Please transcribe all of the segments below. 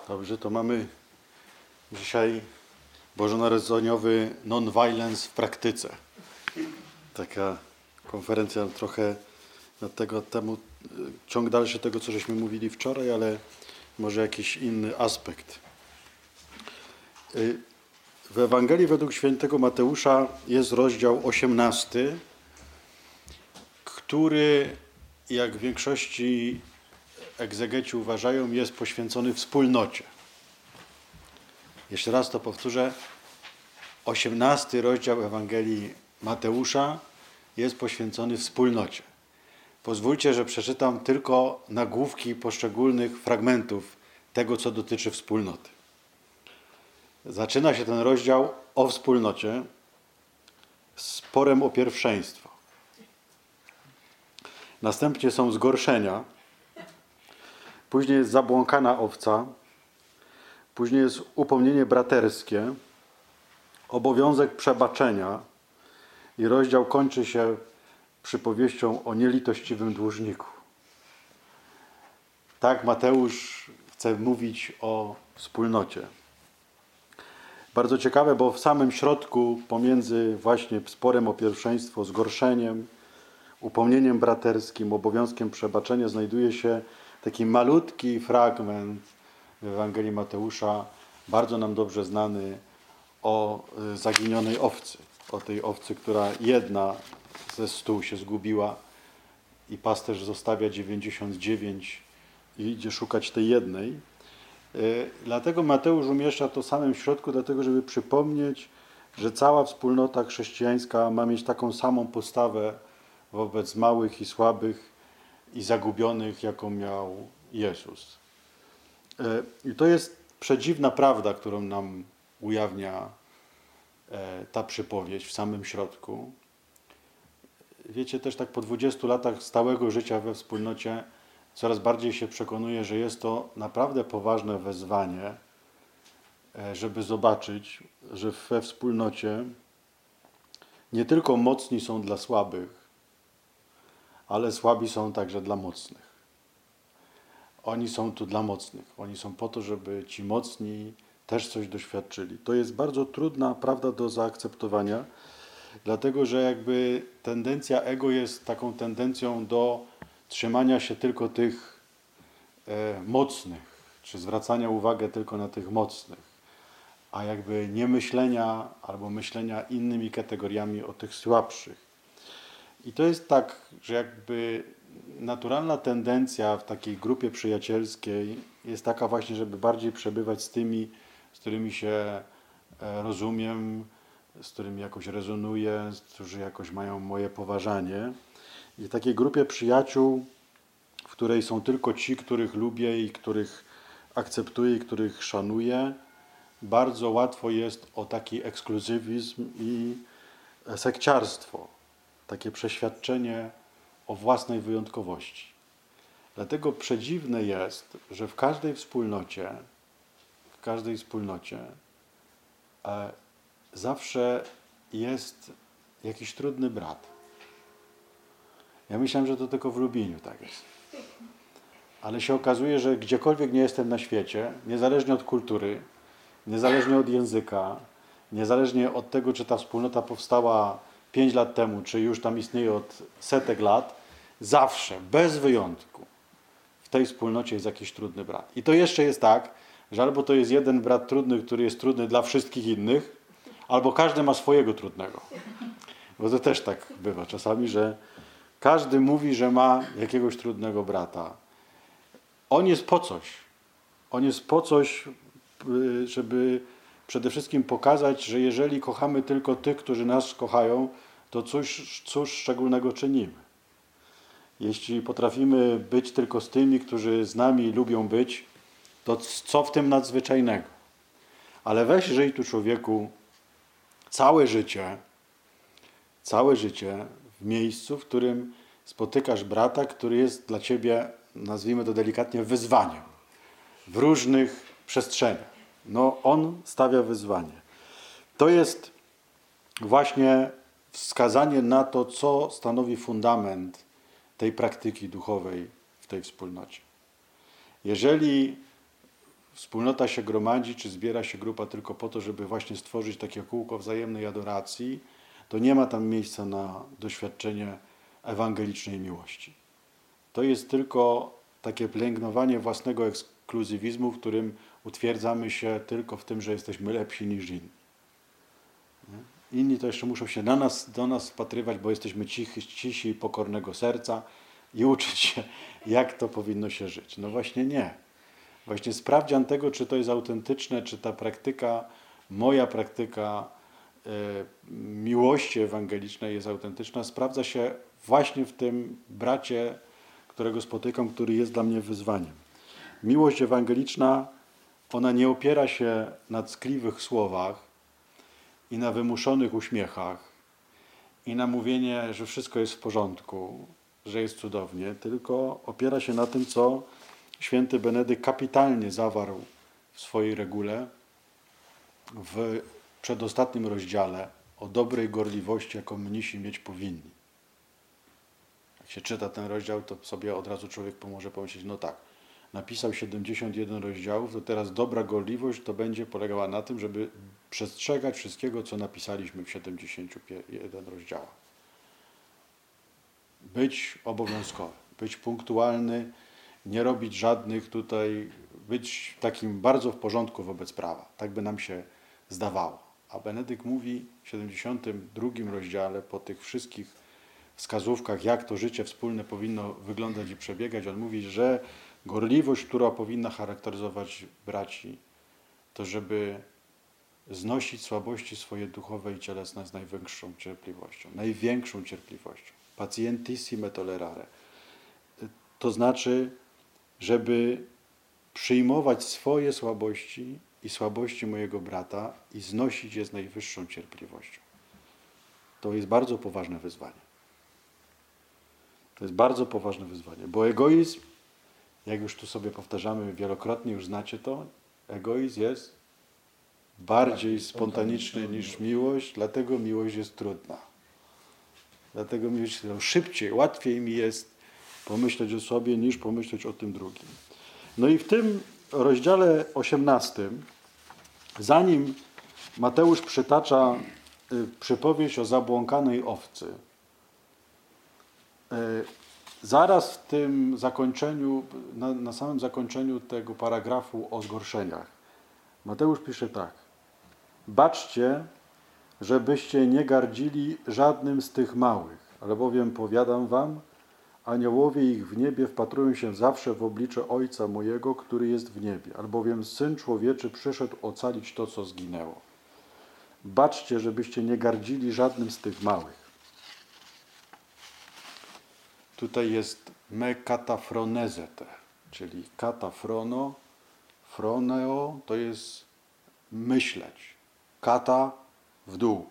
Dobrze, to mamy dzisiaj bożonarodzeniowy non-violence w praktyce. Taka konferencja trochę na tego temu, ciąg dalszy tego, co żeśmy mówili wczoraj, ale może jakiś inny aspekt. W Ewangelii według świętego Mateusza jest rozdział 18, który, jak w większości egzegeci uważają, jest poświęcony wspólnocie. Jeszcze raz to powtórzę. 18 rozdział Ewangelii Mateusza jest poświęcony wspólnocie. Pozwólcie, że przeczytam tylko nagłówki poszczególnych fragmentów tego, co dotyczy wspólnoty. Zaczyna się ten rozdział o wspólnocie, sporem o pierwszeństwo. Następnie są zgorszenia, później jest zabłąkana owca, później jest upomnienie braterskie, obowiązek przebaczenia i rozdział kończy się przypowieścią o nielitościwym dłużniku. Tak Mateusz chce mówić o wspólnocie. Bardzo ciekawe, bo w samym środku pomiędzy właśnie sporem o pierwszeństwo, zgorszeniem, upomnieniem braterskim, obowiązkiem przebaczenia znajduje się taki malutki fragment w Ewangelii Mateusza, bardzo nam dobrze znany, o zaginionej owcy. O tej owcy, która jedna ze 100 się zgubiła i pasterz zostawia 99 i idzie szukać tej jednej. Dlatego Mateusz umieszcza to w samym środku, dlatego żeby przypomnieć, że cała wspólnota chrześcijańska ma mieć taką samą postawę wobec małych i słabych i zagubionych, jaką miał Jezus. I to jest przedziwna prawda, którą nam ujawnia ta przypowieść w samym środku. Wiecie, też tak po 20 latach stałego życia we wspólnocie coraz bardziej się przekonuję, że jest to naprawdę poważne wezwanie, żeby zobaczyć, że we wspólnocie nie tylko mocni są dla słabych, ale słabi są także dla mocnych. Oni są tu dla mocnych. Oni są po to, żeby ci mocni też coś doświadczyli. To jest bardzo trudna prawda do zaakceptowania, dlatego że jakby tendencja ego jest taką tendencją do trzymania się tylko tych mocnych, czy zwracania uwagi tylko na tych mocnych, a jakby nie myślenia albo myślenia innymi kategoriami o tych słabszych. I to jest tak, że jakby naturalna tendencja w takiej grupie przyjacielskiej jest taka właśnie, żeby bardziej przebywać z tymi, z którymi się rozumiem, z którymi jakoś rezonuję, którzy jakoś mają moje poważanie. I w takiej grupie przyjaciół, w której są tylko ci, których lubię i których akceptuję i których szanuję, bardzo łatwo jest o taki ekskluzywizm i sekciarstwo. Takie przeświadczenie o własnej wyjątkowości. Dlatego przedziwne jest, że w każdej wspólnocie zawsze jest jakiś trudny brat. Ja myślałem, że to tylko w Lubliniu tak jest. Ale się okazuje, że gdziekolwiek nie jestem na świecie, niezależnie od kultury, niezależnie od języka, niezależnie od tego, czy ta wspólnota powstała 5 lat temu, czy już tam istnieje od setek lat, zawsze, bez wyjątku, w tej wspólnocie jest jakiś trudny brat. I to jeszcze jest tak, że albo to jest jeden brat trudny, który jest trudny dla wszystkich innych, albo każdy ma swojego trudnego. Bo to też tak bywa czasami, że każdy mówi, że ma jakiegoś trudnego brata. On jest po coś. On jest po coś, żeby przede wszystkim pokazać, że jeżeli kochamy tylko tych, którzy nas kochają, to cóż szczególnego czynimy. Jeśli potrafimy być tylko z tymi, którzy z nami lubią być, to co w tym nadzwyczajnego? Ale weź żyj tu, człowieku, całe życie w miejscu, w którym spotykasz brata, który jest dla ciebie, nazwijmy to delikatnie, wyzwaniem w różnych przestrzeniach. No, on stawia wyzwanie. To jest właśnie wskazanie na to, co stanowi fundament tej praktyki duchowej w tej wspólnocie. Jeżeli wspólnota się gromadzi, czy zbiera się grupa tylko po to, żeby właśnie stworzyć takie kółko wzajemnej adoracji, to nie ma tam miejsca na doświadczenie ewangelicznej miłości. To jest tylko takie pielęgnowanie własnego ekskluzywizmu, w którym utwierdzamy się tylko w tym, że jesteśmy lepsi niż inni. Inni to jeszcze muszą się do nas wpatrywać, bo jesteśmy cisi i pokornego serca i uczyć się, jak to powinno się żyć. No właśnie nie. Właśnie sprawdzian tego, czy to jest autentyczne, czy ta praktyka, moja praktyka miłości ewangelicznej jest autentyczna, sprawdza się właśnie w tym bracie, którego spotykam, który jest dla mnie wyzwaniem. Miłość ewangeliczna, ona nie opiera się na ckliwych słowach i na wymuszonych uśmiechach i na mówienie, że wszystko jest w porządku, że jest cudownie, tylko opiera się na tym, co święty Benedykt kapitalnie zawarł w swojej regule w przedostatnim rozdziale o dobrej gorliwości, jaką mnisi mieć powinni. Jak się czyta ten rozdział, to sobie od razu człowiek może pomyśleć, no tak, napisał 71 rozdziałów, to teraz dobra gorliwość to będzie polegała na tym, żeby przestrzegać wszystkiego, co napisaliśmy w 71 rozdziałach. Być obowiązkowy, być punktualny, nie robić żadnych tutaj, być takim bardzo w porządku wobec prawa. Tak by nam się zdawało. A Benedykt mówi w 72 rozdziale po tych wszystkich wskazówkach, jak to życie wspólne powinno wyglądać i przebiegać, on mówi, że gorliwość, która powinna charakteryzować braci, to żeby znosić słabości swoje duchowe i cielesne z największą cierpliwością. Największą cierpliwością. Patientissime tolerare. To znaczy, żeby przyjmować swoje słabości i słabości mojego brata i znosić je z najwyższą cierpliwością. To jest bardzo poważne wyzwanie. To jest bardzo poważne wyzwanie, bo egoizm, jak już tu sobie powtarzamy wielokrotnie, już znacie to, egoizm jest bardziej spontaniczny niż miłość, dlatego miłość jest trudna. Dlatego miłość szybciej, łatwiej mi jest pomyśleć o sobie, niż pomyśleć o tym drugim. No i w tym rozdziale 18, zanim Mateusz przytacza przypowieść o zabłąkanej owcy, zaraz w tym zakończeniu, na samym zakończeniu tego paragrafu o zgorszeniach, Mateusz pisze tak. Baczcie, żebyście nie gardzili żadnym z tych małych, albowiem powiadam wam, aniołowie ich w niebie wpatrują się zawsze w oblicze Ojca mojego, który jest w niebie, albowiem Syn Człowieczy przyszedł ocalić to, co zginęło. Baczcie, żebyście nie gardzili żadnym z tych małych. Tutaj jest me katafronezete, czyli katafrono, froneo to jest myśleć. Kata w dół.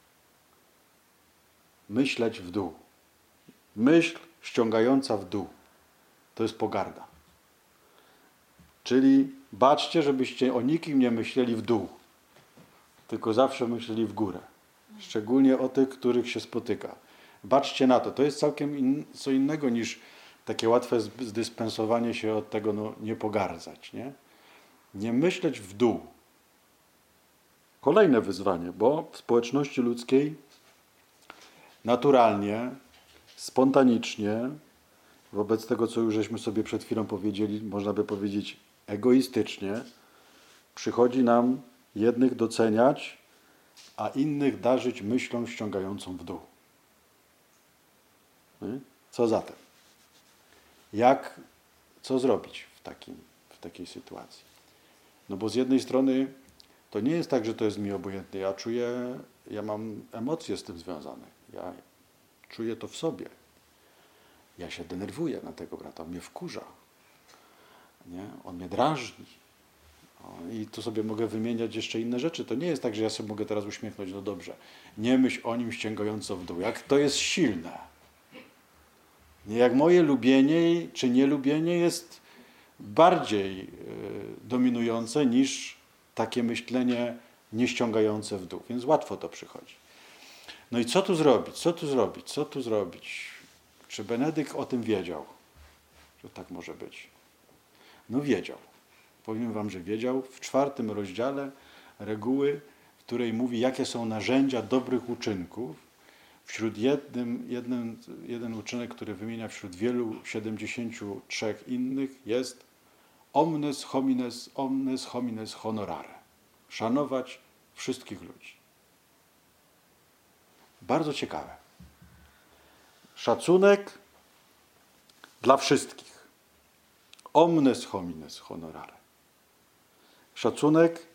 Myśleć w dół. Myśl ściągająca w dół. To jest pogarda. Czyli baczcie, żebyście o nikim nie myśleli w dół, tylko zawsze myśleli w górę. Szczególnie o tych, których się spotyka. Baczcie na to. To jest całkiem co innego niż takie łatwe zdyspensowanie się od tego, no, nie pogardzać. Nie myśleć w dół. Kolejne wyzwanie, bo w społeczności ludzkiej naturalnie, spontanicznie, wobec tego, co już żeśmy sobie przed chwilą powiedzieli, można by powiedzieć egoistycznie, przychodzi nam jednych doceniać, a innych darzyć myślą ściągającą w dół. Co zatem? Co zrobić w takiej sytuacji? No bo z jednej strony to nie jest tak, że to jest mi obojętne. Ja mam emocje z tym związane. Ja czuję to w sobie. Ja się denerwuję na tego brata, on mnie wkurza. Nie? On mnie drażni. I tu sobie mogę wymieniać jeszcze inne rzeczy. To nie jest tak, że ja sobie mogę teraz uśmiechnąć, no dobrze. Nie myśl o nim ściągająco w dół. Jak to jest silne. Jak moje lubienie czy nielubienie jest bardziej dominujące niż takie myślenie nieściągające w dół. Więc łatwo to przychodzi. No i co tu zrobić? Co tu zrobić? Czy Benedykt o tym wiedział? Że tak może być? No wiedział. powiem wam, że wiedział, w 4 rozdziale reguły, w której mówi, jakie są narzędzia dobrych uczynków. Wśród jeden uczynek, który wymienia wśród wielu 73 innych, jest omnes homines honorare. Szanować wszystkich ludzi. Bardzo ciekawe. Szacunek dla wszystkich. Omnes homines honorare. Szacunek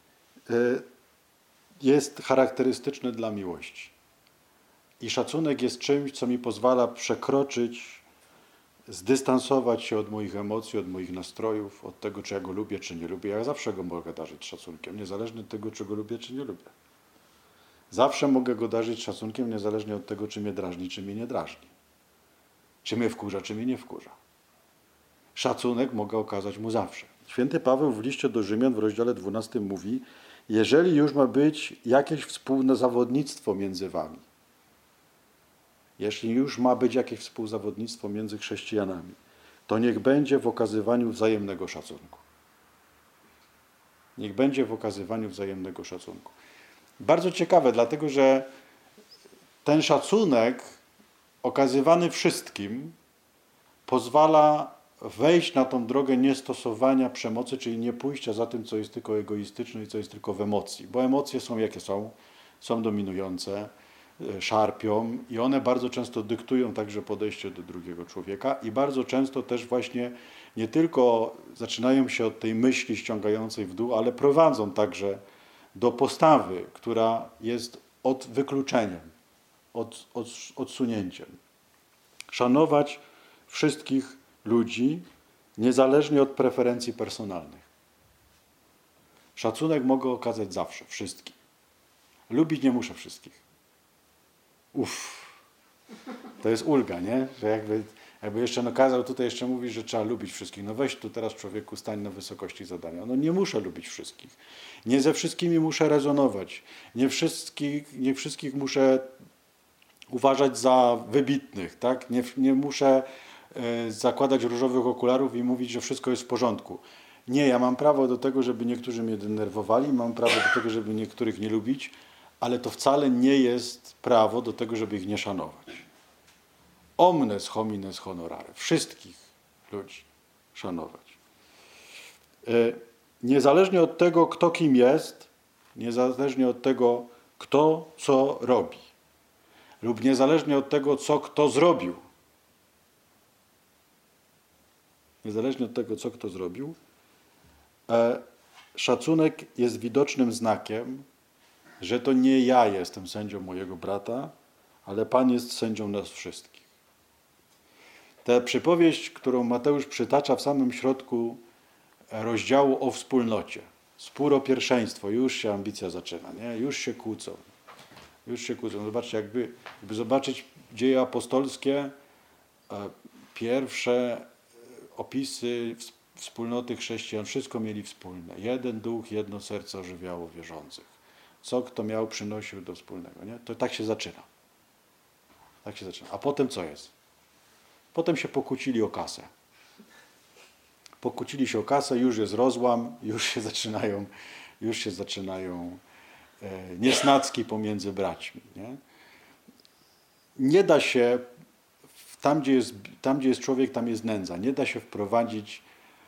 jest charakterystyczny dla miłości. I szacunek jest czymś, co mi pozwala przekroczyć, zdystansować się od moich emocji, od moich nastrojów, od tego, czy ja go lubię, czy nie lubię. Ja zawsze go mogę darzyć szacunkiem, niezależnie od tego, czy go lubię, czy nie lubię. Zawsze mogę go darzyć szacunkiem, niezależnie od tego, czy mnie drażni, czy mnie nie drażni. Czy mnie wkurza, czy mnie nie wkurza. Szacunek mogę okazać mu zawsze. Święty Paweł w liście do Rzymian w rozdziale 12 mówi, jeżeli już ma być jakieś współzawodnictwo między wami, jeśli już ma być jakieś współzawodnictwo między chrześcijanami, to niech będzie w okazywaniu wzajemnego szacunku. Niech będzie w okazywaniu wzajemnego szacunku. Bardzo ciekawe, dlatego że ten szacunek okazywany wszystkim pozwala wejść na tą drogę niestosowania przemocy, czyli nie pójścia za tym, co jest tylko egoistyczne i co jest tylko w emocji. Bo emocje są jakie są dominujące, szarpią i one bardzo często dyktują także podejście do drugiego człowieka i bardzo często też właśnie nie tylko zaczynają się od tej myśli ściągającej w dół, ale prowadzą także do postawy, która jest wykluczeniem, odsunięciem. Szanować wszystkich ludzi, niezależnie od preferencji personalnych. Szacunek mogę okazać zawsze, wszystkim. Lubić nie muszę wszystkich. To jest ulga, nie? Że jakby jeszcze kazał tutaj jeszcze mówić, że trzeba lubić wszystkich. No weź tu teraz człowieku, stań na wysokości zadania. No nie muszę lubić wszystkich. Nie ze wszystkimi muszę rezonować. Nie wszystkich muszę uważać za wybitnych, tak? Nie muszę zakładać różowych okularów i mówić, że wszystko jest w porządku. Nie, ja mam prawo do tego, żeby niektórzy mnie denerwowali, mam prawo do tego, żeby niektórych nie lubić, ale to wcale nie jest prawo do tego, żeby ich nie szanować. Omnes homines honorare. Wszystkich ludzi szanować. Niezależnie od tego, kto kim jest, niezależnie od tego, kto co robi, lub niezależnie od tego, co kto zrobił. Niezależnie od tego, co kto zrobił, szacunek jest widocznym znakiem, że to nie ja jestem sędzią mojego brata, ale Pan jest sędzią nas wszystkich. Ta przypowieść, którą Mateusz przytacza w samym środku rozdziału o wspólnocie, spór o pierwszeństwo, już się ambicja zaczyna, nie? Już się kłócą. Zobaczcie, jakby zobaczyć dzieje apostolskie, pierwsze opisy wspólnoty chrześcijan, wszystko mieli wspólne. Jeden duch, jedno serce ożywiało wierzących. Co kto miał, przynosił do wspólnego. Nie? To tak się zaczyna. A potem co jest? Potem się pokłócili o kasę. Pokłócili się o kasę, już jest rozłam, już się zaczynają niesnacki pomiędzy braćmi. Nie da się, tam gdzie jest człowiek, tam jest nędza. Nie da się wprowadzić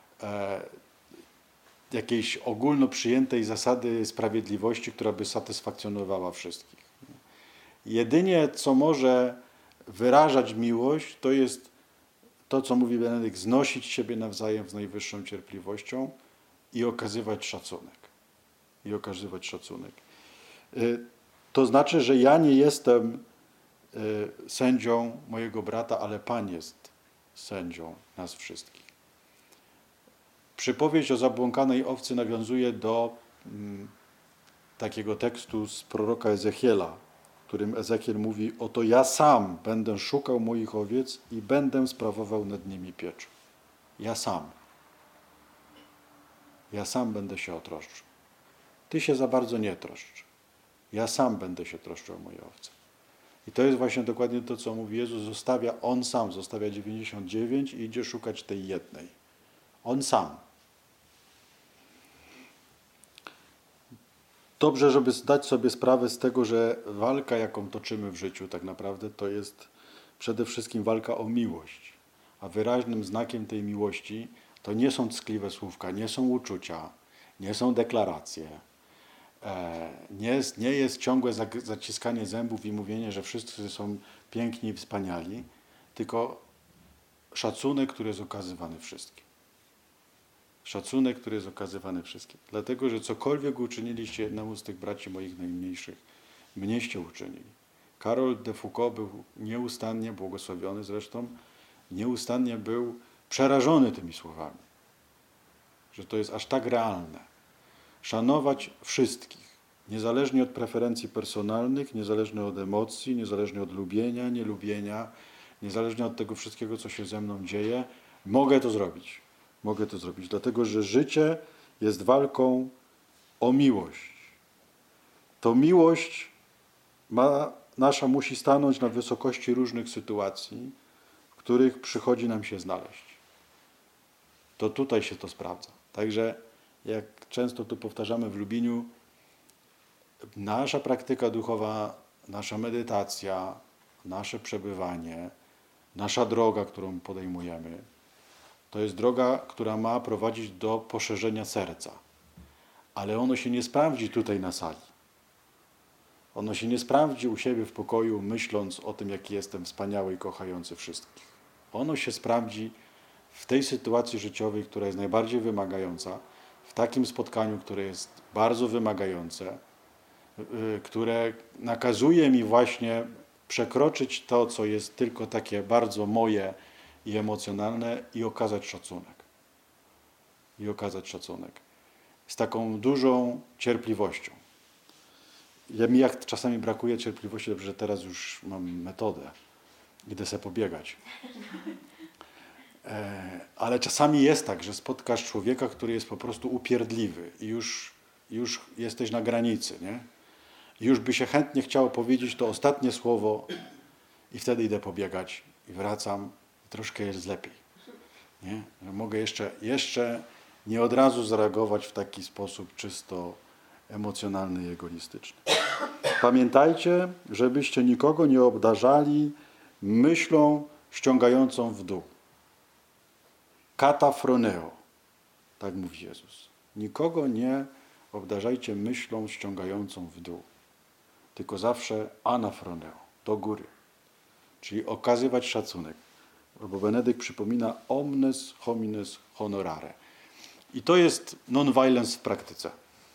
jakiejś ogólno przyjętej zasady sprawiedliwości, która by satysfakcjonowała wszystkich. Jedynie, co może wyrażać miłość, to jest to, co mówi Benedykt, znosić siebie nawzajem z najwyższą cierpliwością i okazywać szacunek. To znaczy, że ja nie jestem sędzią mojego brata, ale Pan jest sędzią nas wszystkich. Przypowieść o zabłąkanej owcy nawiązuje do takiego tekstu z proroka Ezechiela, w którym Ezechiel mówi: oto ja sam będę szukał moich owiec i będę sprawował nad nimi pieczę. Ja sam będę się otroszczył. Ty się za bardzo nie troszcz. Ja sam będę się troszczył o moje owce. I to jest właśnie dokładnie to, co mówi Jezus. On sam zostawia 99 i idzie szukać tej jednej. On sam. dobrze, żeby zdać sobie sprawę z tego, że walka, jaką toczymy w życiu tak naprawdę, to jest przede wszystkim walka o miłość. A wyraźnym znakiem tej miłości to nie są ckliwe słówka, nie są uczucia, nie są deklaracje. Nie jest ciągłe zaciskanie zębów i mówienie, że wszyscy są piękni i wspaniali, tylko szacunek, który jest okazywany wszystkim. Szacunek, który jest okazywany wszystkim. Dlatego, że cokolwiek uczyniliście jednemu z tych braci moich najmniejszych, mnieście uczynili. Karol de Foucault był nieustannie, błogosławiony zresztą, nieustannie był przerażony tymi słowami. Że to jest aż tak realne. Szanować wszystkich, niezależnie od preferencji personalnych, niezależnie od emocji, niezależnie od lubienia, nielubienia, niezależnie od tego wszystkiego, co się ze mną dzieje, mogę to zrobić. Mogę to zrobić, dlatego że życie jest walką o miłość. To miłość nasza musi stanąć na wysokości różnych sytuacji, w których przychodzi nam się znaleźć. To tutaj się to sprawdza. Także jak często tu powtarzamy w Lubliniu, nasza praktyka duchowa, nasza medytacja, nasze przebywanie, nasza droga, którą podejmujemy, to jest droga, która ma prowadzić do poszerzenia serca. Ale ono się nie sprawdzi tutaj na sali. Ono się nie sprawdzi u siebie w pokoju, myśląc o tym, jaki jestem wspaniały i kochający wszystkich. Ono się sprawdzi w tej sytuacji życiowej, która jest najbardziej wymagająca, w takim spotkaniu, które jest bardzo wymagające, które nakazuje mi właśnie przekroczyć to, co jest tylko takie bardzo moje i emocjonalne i okazać szacunek. I okazać szacunek. Z taką dużą cierpliwością. Mi jak czasami brakuje cierpliwości, że teraz już mam metodę. Idę sobie pobiegać. Ale czasami jest tak, że spotkasz człowieka, który jest po prostu upierdliwy i już jesteś na granicy, nie? I już by się chętnie chciało powiedzieć to ostatnie słowo i wtedy idę pobiegać i wracam i troszkę jest lepiej. Nie? Że mogę jeszcze nie od razu zareagować w taki sposób czysto emocjonalny i egoistyczny. Pamiętajcie, żebyście nikogo nie obdarzali myślą ściągającą w dół. Katafroneo, tak mówi Jezus. Nikogo nie obdarzajcie myślą ściągającą w dół, tylko zawsze anafroneo, do góry. Czyli okazywać szacunek. Bo Benedykt przypomina omnes homines honorare. I to jest non-violence w praktyce.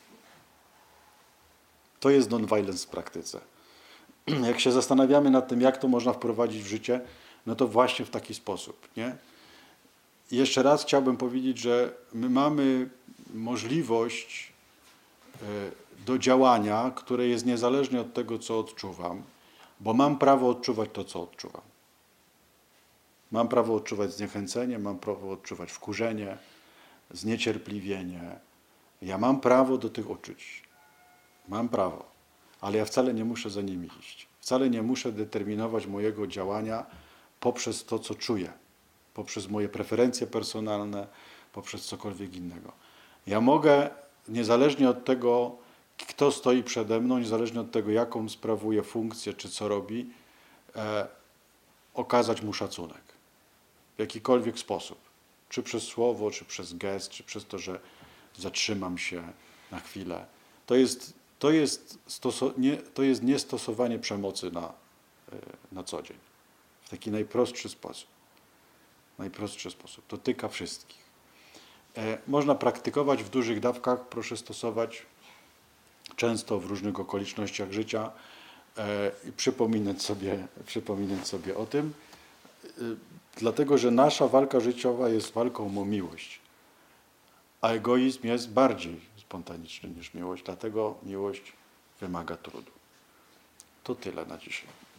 To jest non-violence w praktyce. Jak się zastanawiamy nad tym, jak to można wprowadzić w życie, no to właśnie w taki sposób. Nie? I jeszcze raz chciałbym powiedzieć, że my mamy możliwość do działania, które jest niezależne od tego, co odczuwam, bo mam prawo odczuwać to, co odczuwam. Mam prawo odczuwać zniechęcenie, mam prawo odczuwać wkurzenie, zniecierpliwienie. Ja mam prawo do tych uczuć. Mam prawo, ale ja wcale nie muszę za nimi iść. Wcale nie muszę determinować mojego działania poprzez to, co czuję, poprzez moje preferencje personalne, poprzez cokolwiek innego. Ja mogę, niezależnie od tego, kto stoi przede mną, niezależnie od tego, jaką sprawuje funkcję, czy co robi, okazać mu szacunek. W jakikolwiek sposób. Czy przez słowo, czy przez gest, czy przez to, że zatrzymam się na chwilę. To jest niestosowanie przemocy na co dzień. W taki najprostszy sposób. Najprostszy sposób. Dotyka wszystkich. Można praktykować w dużych dawkach, proszę stosować często w różnych okolicznościach życia i przypominać sobie o tym, dlatego że nasza walka życiowa jest walką o miłość, a egoizm jest bardziej spontaniczny niż miłość, dlatego miłość wymaga trudu. To tyle na dzisiaj.